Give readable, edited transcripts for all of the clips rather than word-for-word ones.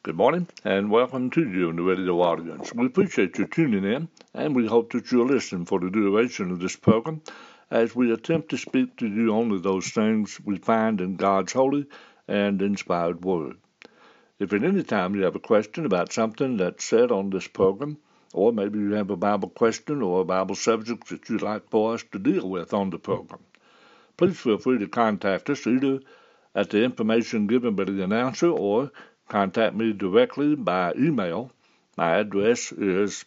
Good morning, and welcome to you in the radio audience. We appreciate you tuning in, and we hope that you'll listen for the duration of this program as we attempt to speak to you only those things we find in God's holy and inspired Word. If at any time you have a question about something that's said on this program, or maybe you have a Bible question or a Bible subject that you'd like for us to deal with on the program, please feel free to contact us either at the information given by the announcer or contact me directly by email. My address is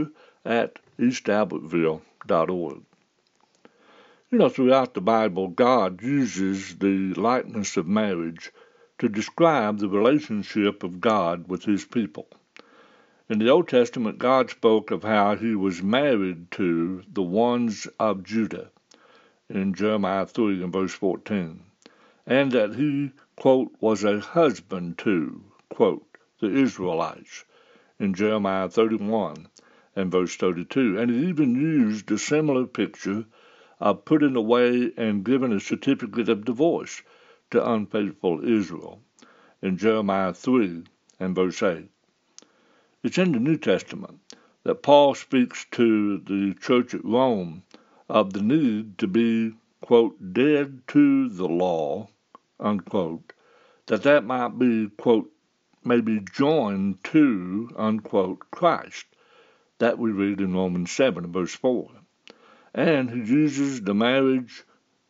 preacher@eastalbertville.org. Throughout the Bible, God uses the likeness of marriage to describe the relationship of God with his people. In the Old Testament, God spoke of how he was married to the ones of Judah in Jeremiah 3 and verse 14, and that he, quote, was a husband to, quote, the Israelites in Jeremiah 31 and verse 32. And he even used a similar picture of putting away and giving a certificate of divorce to unfaithful Israel in Jeremiah 3 and verse 8. It's in the New Testament that Paul speaks to the church at Rome of the need to be, quote, dead to the law, unquote, that might be, quote, maybe joined to, unquote, Christ. That we read in Romans 7, verse 4. And he uses the marriage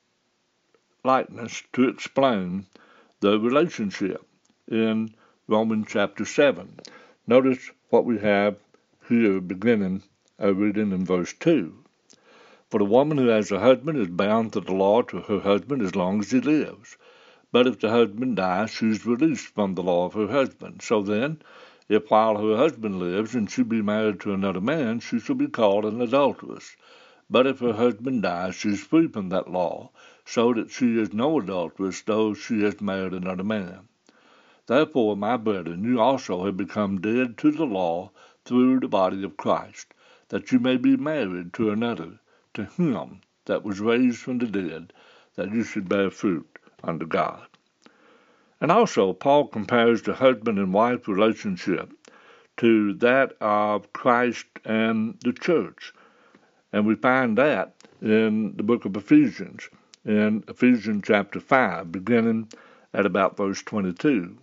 likeness to explain the relationship in Romans chapter 7. Notice what we have here beginning reading in verse 2. For the woman who has a husband is bound to the law to her husband as long as he lives. But if the husband dies, she is released from the law of her husband. So then, if while her husband lives and she be married to another man, she shall be called an adulteress. But if her husband dies, she is free from that law, so that she is no adulteress, though she has married another man. Therefore, my brethren, you also have become dead to the law through the body of Christ, that you may be married to another, to him that was raised from the dead, that you should bear fruit unto God. And also, Paul compares the husband and wife relationship to that of Christ and the church. And we find that in the book of Ephesians, in Ephesians chapter 5, beginning at about verse 22.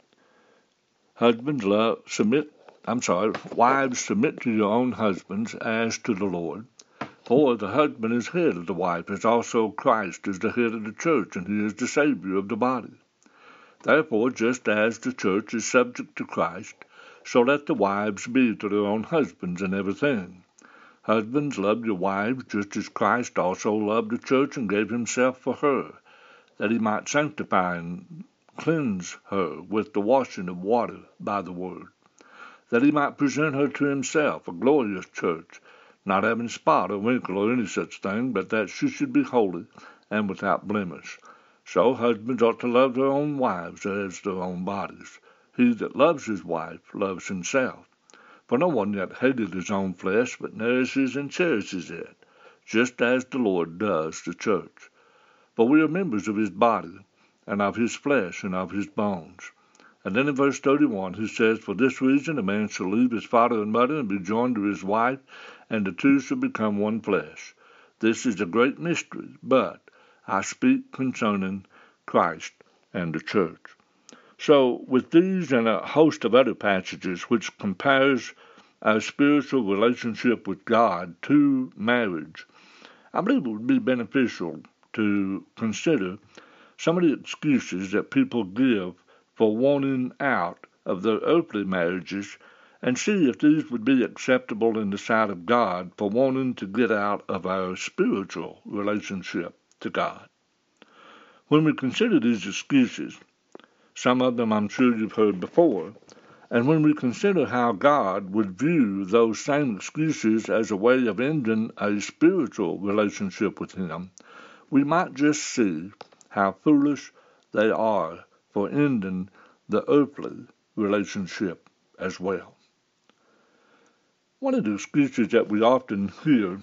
Wives, submit to your own husbands as to the Lord. For the husband is head of the wife, as also Christ is the head of the church, and he is the Savior of the body. Therefore, just as the church is subject to Christ, so let the wives be to their own husbands in everything. Husbands, love your wives, just as Christ also loved the church and gave himself for her, that he might sanctify and cleanse her with the washing of water by the word, that he might present her to himself, a glorious church, not having spot or wrinkle or any such thing, but that she should be holy and without blemish. So husbands ought to love their own wives as their own bodies. He that loves his wife loves himself. For no one yet hated his own flesh, but nourishes and cherishes it, just as the Lord does the church. For we are members of his body, and of his flesh, and of his bones. And then in verse 31 he says, For this reason a man shall leave his father and mother, and be joined to his wife, and the two shall become one flesh. This is a great mystery, but I speak concerning Christ and the church. So with these and a host of other passages which compares our spiritual relationship with God to marriage, I believe it would be beneficial to consider some of the excuses that people give for wanting out of their earthly marriages, and see if these would be acceptable in the sight of God for wanting to get out of our spiritual relationship to God. When we consider these excuses, some of them I'm sure you've heard before, and when we consider how God would view those same excuses as a way of ending a spiritual relationship with him, we might just see how foolish they are for ending the earthly relationship as well. One of the excuses that we often hear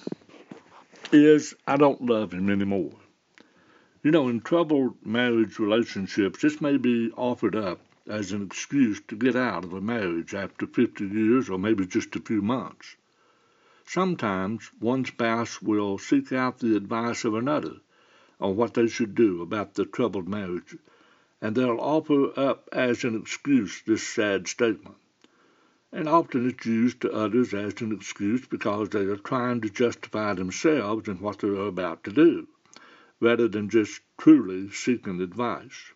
is, I don't love him anymore. In troubled marriage relationships, this may be offered up as an excuse to get out of a marriage after 50 years or maybe just a few months. Sometimes one spouse will seek out the advice of another on what they should do about their troubled marriage, and they'll offer up as an excuse this sad statement. And often it's used to others as an excuse because they are trying to justify themselves in what they are about to do, rather than just truly seeking advice.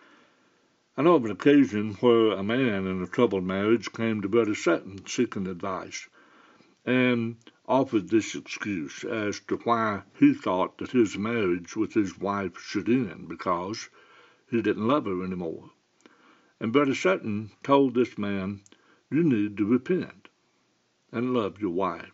I know of an occasion where a man in a troubled marriage came to Brother Sutton seeking advice, and offered this excuse as to why he thought that his marriage with his wife should end because he didn't love her anymore. And Brother Sutton told this man, "You need to repent and love your wife."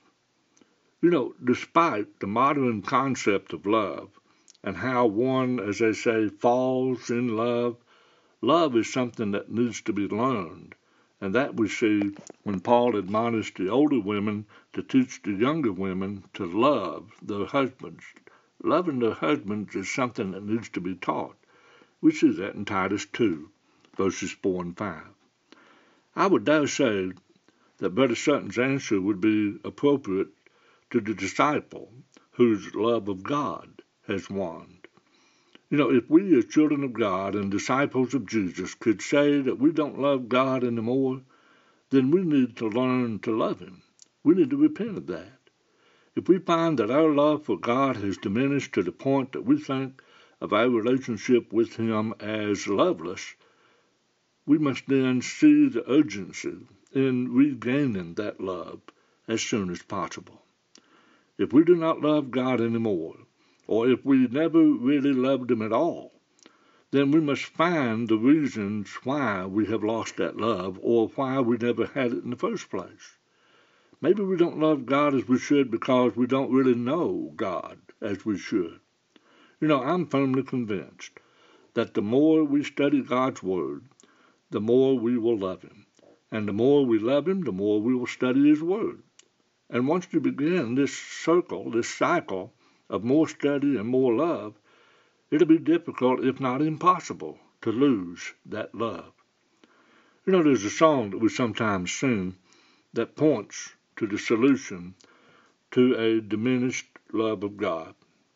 Despite the modern concept of love and how one, as they say, falls in love, love is something that needs to be learned. And that we see when Paul admonished the older women to teach the younger women to love their husbands. Loving their husbands is something that needs to be taught. We see that in Titus 2, verses 4 and 5. I would dare say that Brother Sutton's answer would be appropriate to the disciple whose love of God has waned. If we as children of God and disciples of Jesus could say that we don't love God anymore, then we need to learn to love Him. We need to repent of that. If we find that our love for God has diminished to the point that we think of our relationship with Him as loveless, we must then see the urgency in regaining that love as soon as possible. If we do not love God anymore, or if we never really loved Him at all, then we must find the reasons why we have lost that love or why we never had it in the first place. Maybe we don't love God as we should because we don't really know God as we should. I'm firmly convinced that the more we study God's Word, the more we will love Him. And the more we love Him, the more we will study His Word. And once you begin this cycle of more study and more love, it'll be difficult, if not impossible, to lose that love. There's a song that we sometimes sing that points to the solution to a diminished love of God.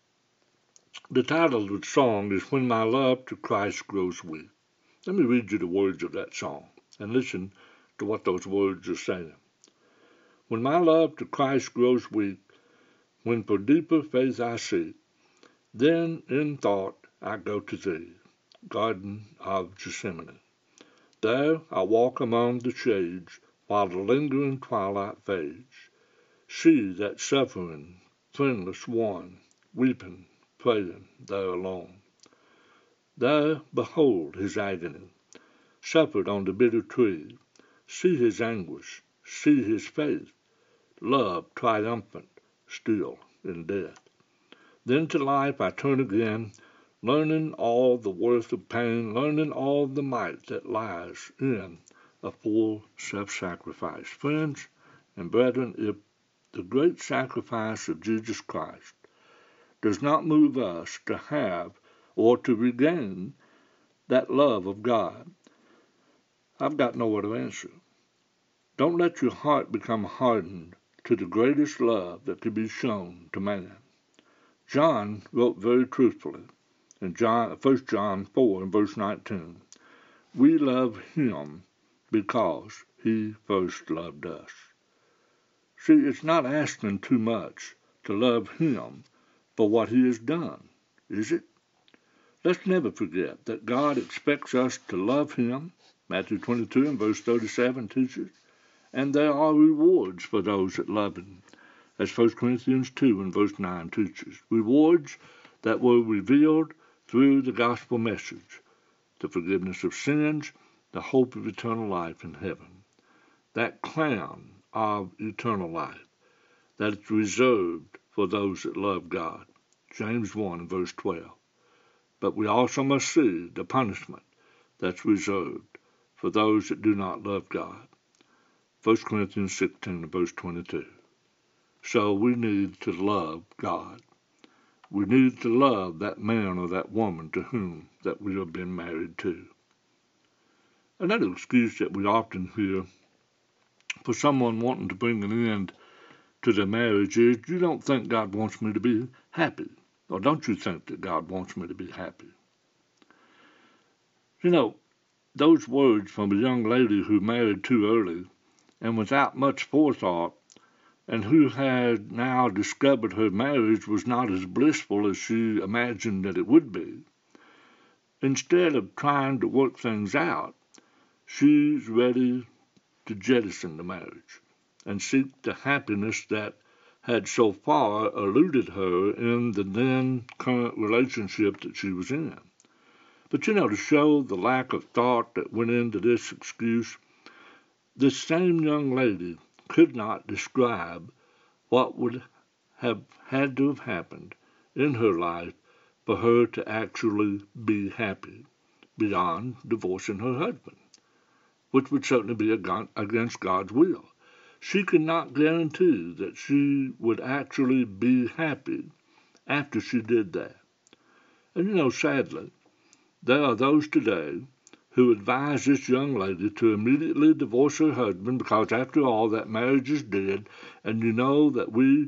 The title of the song is "When My Love to Christ Grows Weak." Let me read you the words of that song and listen to what those words are saying. When my love to Christ grows weak, when for deeper faith I seek, then in thought I go to Thee, Garden of Gethsemane. There I walk among the shades, while the lingering twilight fades. See that suffering, friendless one, weeping, praying there alone. There behold His agony, suffered on the bitter tree. See His anguish, see His faith, love triumphant still in death. Then to life I turn again, learning all the worth of pain, learning all the might that lies in a full self-sacrifice. Friends and brethren, if the great sacrifice of Jesus Christ does not move us to have or to regain that love of God, I've got no other answer. Don't let your heart become hardened to the greatest love that could be shown to man. John wrote very truthfully in 1 John 4 and verse 19, "We love Him because He first loved us." See, it's not asking too much to love Him for what He has done, is it? Let's never forget that God expects us to love Him. Matthew 22 and verse 37 teaches, and there are rewards for those that love Him, as 1 Corinthians 2 and verse 9 teaches. Rewards that were revealed through the gospel message, the forgiveness of sins, the hope of eternal life in heaven. That crown of eternal life that is reserved for those that love God. James 1 and verse 12. But we also must see the punishment that's reserved for those that do not love God. 1 Corinthians 16 and verse 22. So we need to love God. We need to love that man or that woman to whom that we have been married to. Another excuse that we often hear for someone wanting to bring an end to their marriage is, you don't think God wants me to be happy. Or don't you think that God wants me to be happy? You know, those words from a young lady who married too early and without much forethought, and who had now discovered her marriage was not as blissful as she imagined that it would be. Instead of trying to work things out, she's ready to jettison the marriage and seek the happiness that had so far eluded her in the then current relationship that she was in. But to show the lack of thought that went into this excuse, this same young lady could not describe what would have had to have happened in her life for her to actually be happy beyond divorcing her husband, which would certainly be against God's will. She could not guarantee that she would actually be happy after she did that. And sadly, there are those today who advise this young lady to immediately divorce her husband because, after all, that marriage is dead, and you know that we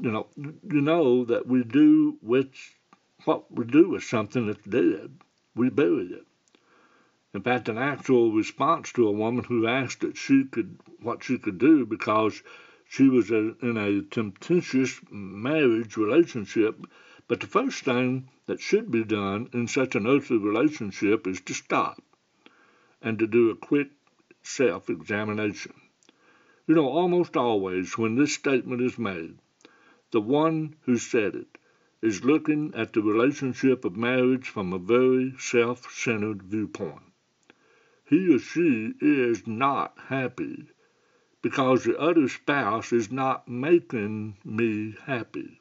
do with what we do with something that's dead, we bury it. In fact, an actual response to a woman who asked what she could do because she was in a tempestuous marriage relationship. But the first thing that should be done in such an earthly relationship is to stop and to do a quick self-examination. Almost always when this statement is made, the one who said it is looking at the relationship of marriage from a very self-centered viewpoint. He or she is not happy because the other spouse is not making me happy.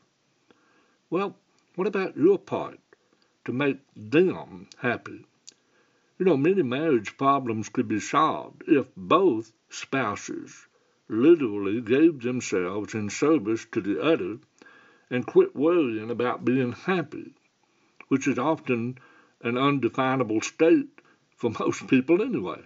Well, what about your part to make them happy? Many marriage problems could be solved if both spouses literally gave themselves in service to the other and quit worrying about being happy, which is often an undefinable state for most people anyway.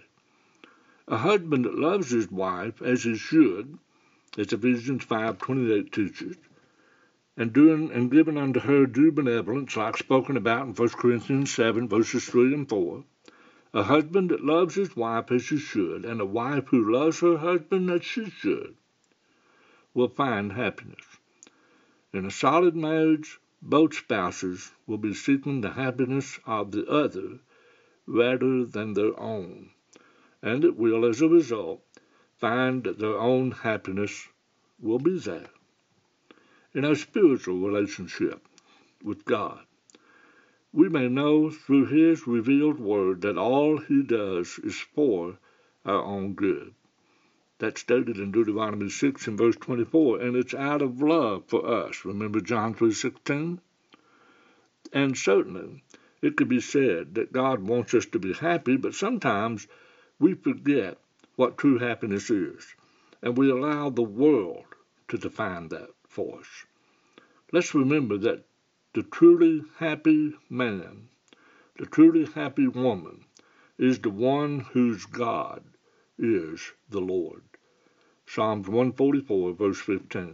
A husband that loves his wife as he should, as Ephesians 5:28 teaches, and giving unto her due benevolence, like spoken about in 1 Corinthians 7, verses 3 and 4, a husband that loves his wife as he should, and a wife who loves her husband as she should, will find happiness. In a solid marriage, both spouses will be seeking the happiness of the other rather than their own, and it will, as a result, find that their own happiness will be there. In our spiritual relationship with God, we may know through His revealed Word that all He does is for our own good. That's stated in Deuteronomy 6 and verse 24, and it's out of love for us. Remember John 3:16? And certainly, it could be said that God wants us to be happy, but sometimes we forget what true happiness is, and we allow the world to define that for us. Let's remember that the truly happy man, the truly happy woman, is the one whose God is the Lord. Psalms 144, verse 15.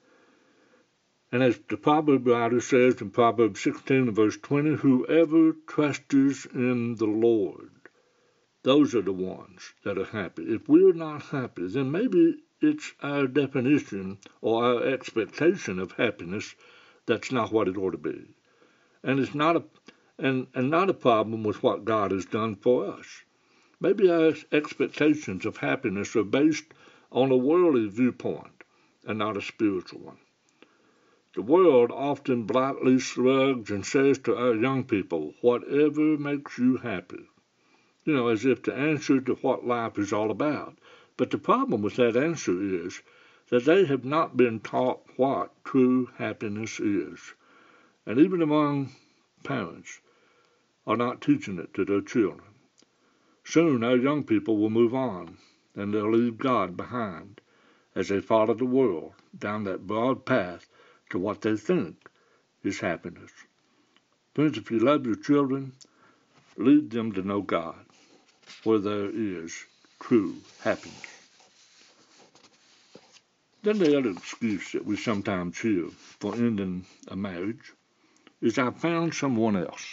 And as the proverb writer says in Proverbs 16 and verse 20, whoever trusts in the Lord, those are the ones that are happy. If we're not happy, then maybe it's our definition or our expectation of happiness that's not what it ought to be. And it's not a problem with what God has done for us. Maybe our expectations of happiness are based on a worldly viewpoint and not a spiritual one. The world often blithely shrugs and says to our young people, whatever makes you happy, as if the answer to what life is all about. But the problem with that answer is that they have not been taught what true happiness is. And even among parents are not teaching it to their children. Soon our young people will move on, and they'll leave God behind as they follow the world down that broad path to what they think is happiness. Friends, if you love your children, lead them to know God. where there is true happiness. Then the other excuse that we sometimes hear for ending a marriage is I found someone else.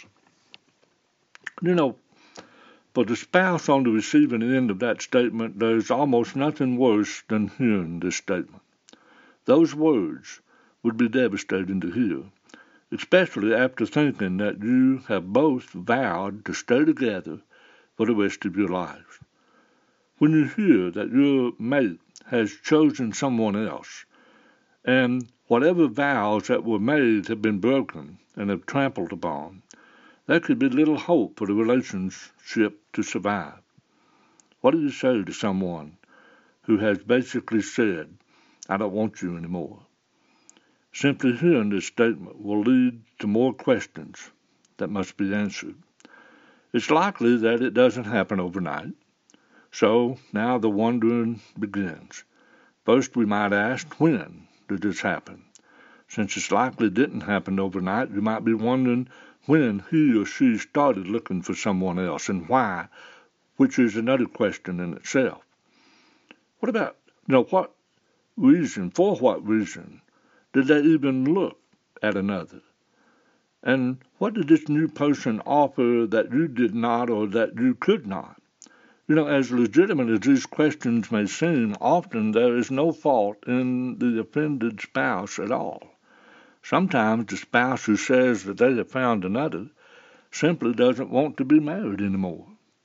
You know, for the spouse on the receiving end of that statement, there's almost nothing worse than hearing this statement. Those words would be devastating to hear, especially after thinking that you have both vowed to stay together for the rest of your lives. When you hear that your mate has chosen someone else, and whatever vows that were made have been broken and have trampled upon, there could be little hope for the relationship to survive. What do you say to someone who has basically said, I don't want you anymore? Simply hearing this statement will lead to more questions that must be answered. It's likely that it doesn't happen overnight. So now the wondering begins. First we might ask, when did this happen? Since it's likely didn't happen overnight, you might be wondering when he or she started looking for someone else and why, which is another question in itself. What about, for what reason did they even look at another? And what did this new person offer that you did not or that you could not? As legitimate as these questions may seem, often there is no fault in the offended spouse at all. Sometimes the spouse who says that they have found another simply doesn't want to be married anymore.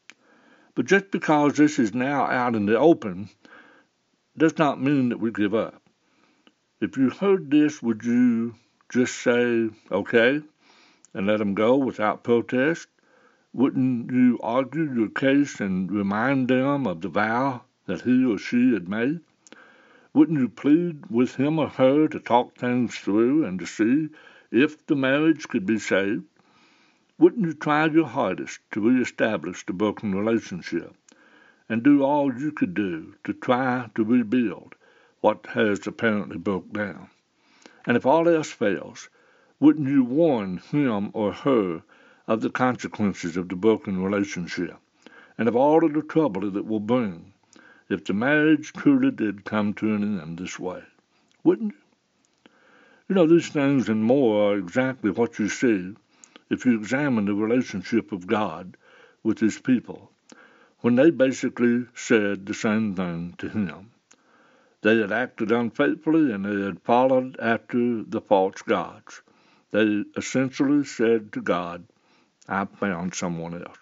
But just because this is now out in the open does not mean that we give up. If you heard this, would you just say, okay, and let them go without protest? Wouldn't you argue your case and remind them of the vow that he or she had made? Wouldn't you plead with him or her to talk things through and to see if the marriage could be saved? Wouldn't you try your hardest to reestablish the broken relationship and do all you could do to try to rebuild what has apparently broke down? And if all else fails, wouldn't you warn him or her of the consequences of the broken relationship and of all of the trouble that it will bring if the marriage truly did come to an end this way? Wouldn't you? These things and more are exactly what you see if you examine the relationship of God with his people, when they basically said the same thing to him. They had acted unfaithfully and they had followed after the false gods. They essentially said to God, I found someone else.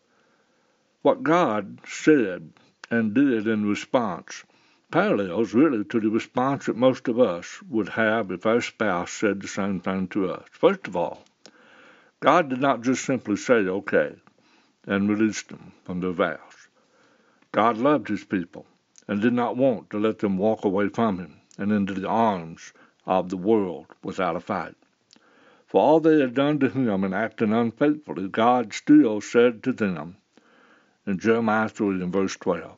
What God said and did in response parallels really to the response that most of us would have if our spouse said the same thing to us. First of all, God did not just simply say, okay, and release them from their vows. God loved his people and did not want to let them walk away from him and into the arms of the world without a fight. For all they had done to him in acting unfaithfully, God still said to them in Jeremiah 3 and verse 12,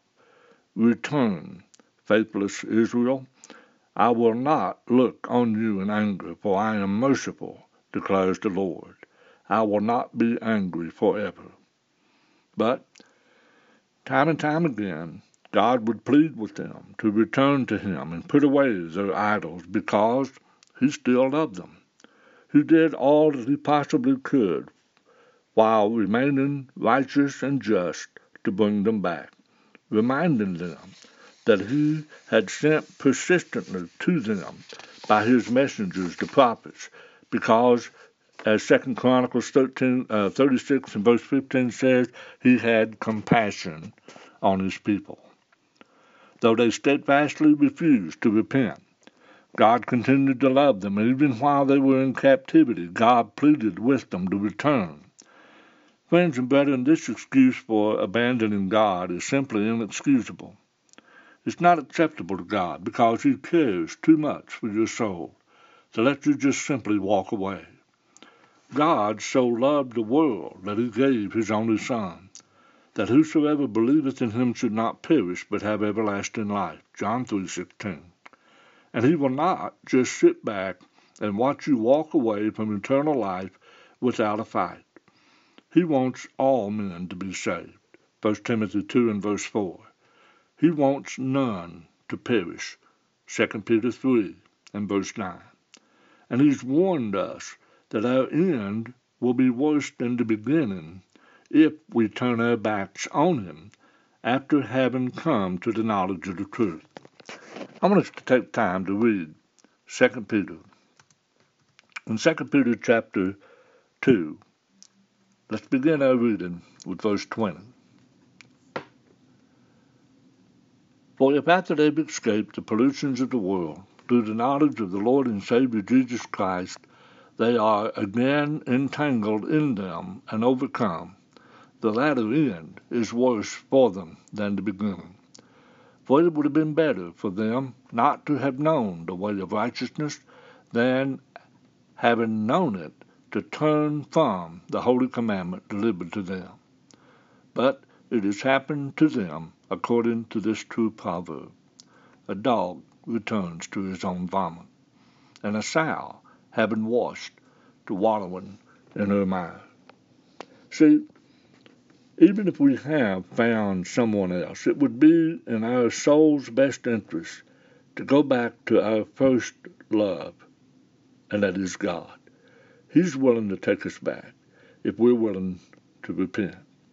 Return, faithless Israel. I will not look on you in anger, for I am merciful, declares the Lord. I will not be angry forever. But time and time again, God would plead with them to return to him and put away their idols because he still loved them. He did all that he possibly could while remaining righteous and just to bring them back, reminding them that he had sent persistently to them by his messengers, the prophets, because, as 2 Chronicles 36 and verse 15 says, he had compassion on his people. Though they steadfastly refused to repent, God continued to love them, and even while they were in captivity, God pleaded with them to return. Friends and brethren, this excuse for abandoning God is simply inexcusable. It's not acceptable to God because he cares too much for your soul to let you just simply walk away. God so loved the world that he gave his only Son, that whosoever believeth in him should not perish but have everlasting life. John 3:16. And he will not just sit back and watch you walk away from eternal life without a fight. He wants all men to be saved. 1 Timothy 2 and verse 4. He wants none to perish, 2 Peter 3 and verse 9. And he's warned us that our end will be worse than the beginning if we turn our backs on him after having come to the knowledge of the truth. I want us to take time to read 2 Peter. In 2 Peter chapter 2, let's begin our reading with verse 20. For if after they've escaped the pollutions of the world, through the knowledge of the Lord and Savior Jesus Christ, they are again entangled in them and overcome, the latter end is worse for them than the beginning. For it would have been better for them not to have known the way of righteousness than, having known it, to turn from the holy commandment delivered to them. But it has happened to them according to this true proverb: a dog returns to his own vomit, and a sow, having washed, to wallowing in her mire. See, even if we have found someone else, it would be in our soul's best interest to go back to our first love, and that is God. He's willing to take us back if we're willing to repent.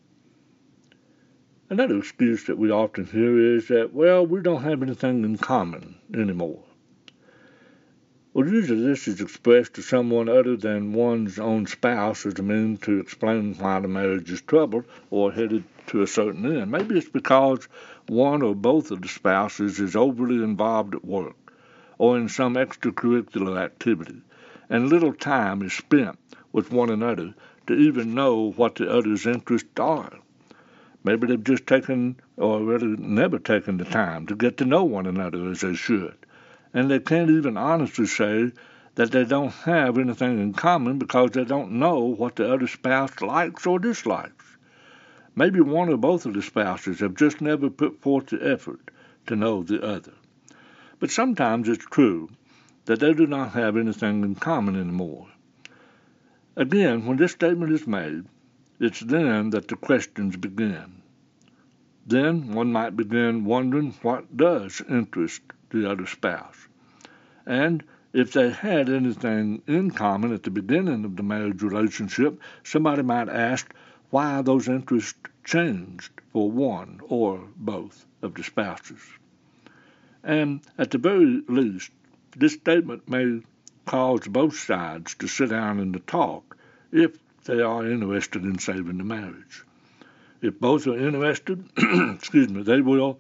Another excuse that we often hear is that, well, we don't have anything in common anymore. Well, usually this is expressed to someone other than one's own spouse as a means to explain why the marriage is troubled or headed to a certain end. Maybe it's because one or both of the spouses is overly involved at work or in some extracurricular activity, and little time is spent with one another to even know what the other's interests are. Maybe they've just taken, or really never taken, the time to get to know one another as they should. And they can't even honestly say that they don't have anything in common because they don't know what the other spouse likes or dislikes. Maybe one or both of the spouses have just never put forth the effort to know the other. But sometimes it's true that they do not have anything in common anymore. Again, when this statement is made, it's then that the questions begin. Then one might begin wondering what does interest the other spouse. And if they had anything in common at the beginning of the marriage relationship, somebody might ask why those interests changed for one or both of the spouses. And at the very least, this statement may cause both sides to sit down and to talk if they are interested in saving the marriage. If both are interested, they will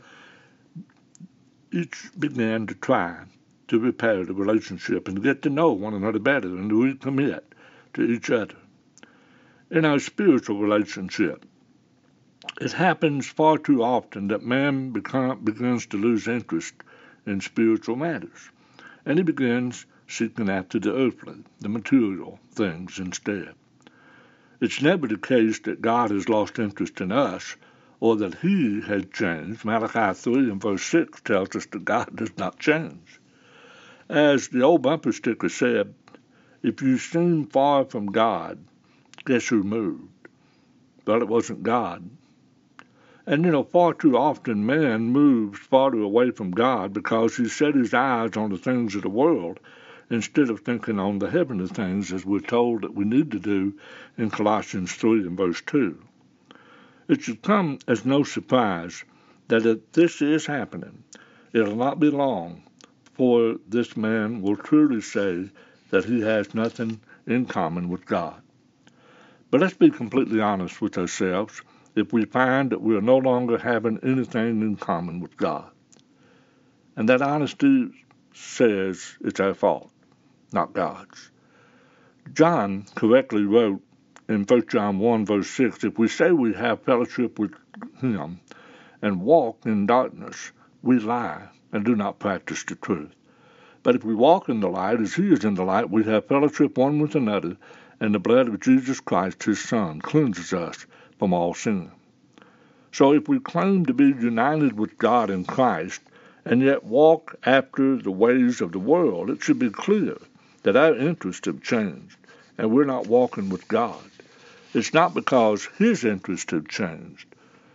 each begin to try to repair the relationship and get to know one another better and to recommit to each other. In our spiritual relationship, it happens far too often that man begins to lose interest in spiritual matters, and he begins seeking after the earthly, the material things instead. It's never the case that God has lost interest in us or that he has changed. Malachi 3 and verse 6 tells us that God does not change. As the old bumper sticker said, if you seem far from God, guess who moved? Well, it wasn't God. And far too often man moves farther away from God because he set his eyes on the things of the world instead of thinking on the heavenly things, as we're told that we need to do in Colossians 3 and verse 2. It should come as no surprise that if this is happening, it'll not be long before this man will truly say that he has nothing in common with God. But let's be completely honest with ourselves if we find that we are no longer having anything in common with God. And that honesty says it's our fault, not God's. John correctly wrote in 1 John 1 verse 6, if we say we have fellowship with him and walk in darkness, we lie and do not practice the truth. But if we walk in the light as he is in the light, we have fellowship one with another, and the blood of Jesus Christ, his Son, cleanses us from all sin. So if we claim to be united with God in Christ and yet walk after the ways of the world, it should be clear that our interests have changed and we're not walking with God. It's not because his interests have changed,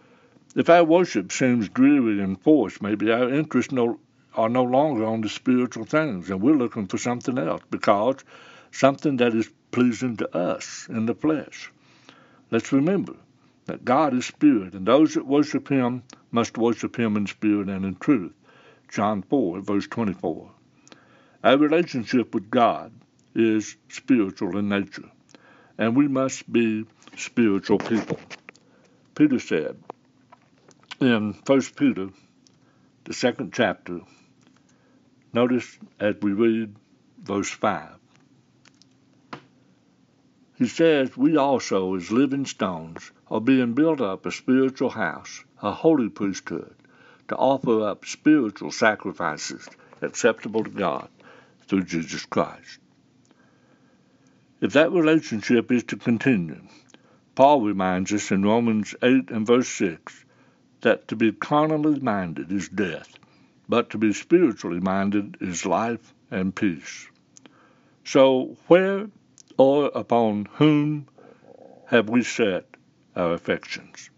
If our worship seems dreary and forced, maybe our interests are no longer on the spiritual things, and we're looking for something else, because something that is pleasing to us in the flesh. Let's remember that God is spirit, and those that worship him must worship him in spirit and in truth. John 4, verse 24. Our relationship with God is spiritual in nature, and we must be spiritual people. Peter said in 1 Peter, the 2nd chapter, notice as we read verse 5, he says, we also, as living stones, are being built up a spiritual house, a holy priesthood, to offer up spiritual sacrifices acceptable to God through Jesus Christ. If that relationship is to continue, Paul reminds us in Romans 8 and verse 6 that to be carnally minded is death, but to be spiritually minded is life and peace. So where or upon whom have we set our affections?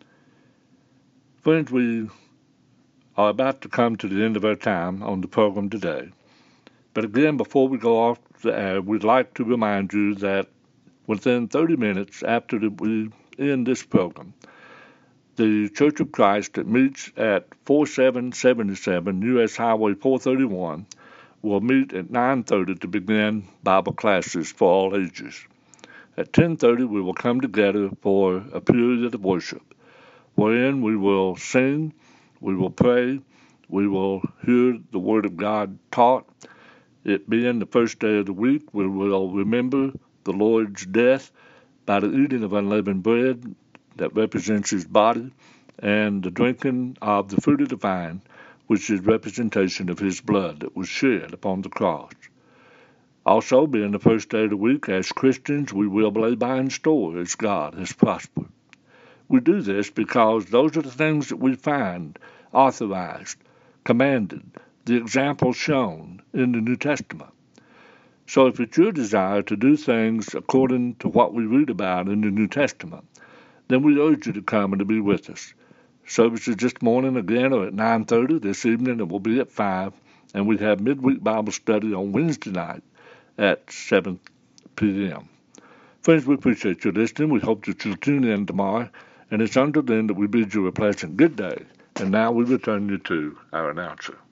Friends, we are about to come to the end of our time on the program today. But again, before we go off the air, we'd like to remind you that within 30 minutes after we end this program, the Church of Christ that meets at 4777 U.S. Highway 431 will meet at 9:30 to begin Bible classes for all ages. At 10:30, we will come together for a period of worship, wherein we will sing, we will pray, we will hear the Word of God taught. It being the first day of the week, we will remember the Lord's death by the eating of unleavened bread that represents his body, and the drinking of the fruit of the vine, which is representation of his blood that was shed upon the cross. Also, being the first day of the week, as Christians, we will lay by in store as God has prospered. We do this because those are the things that we find authorized, commanded, the examples shown in the New Testament. So if it's your desire to do things according to what we read about in the New Testament, then we urge you to come and to be with us. Services this morning again are at 9:30. This evening it will be at 5. And we have midweek Bible study on Wednesday night at 7 p.m. Friends, we appreciate your listening. We hope that you'll tune in tomorrow. And it's until then that we bid you a pleasant good day. And now we return you to our announcer.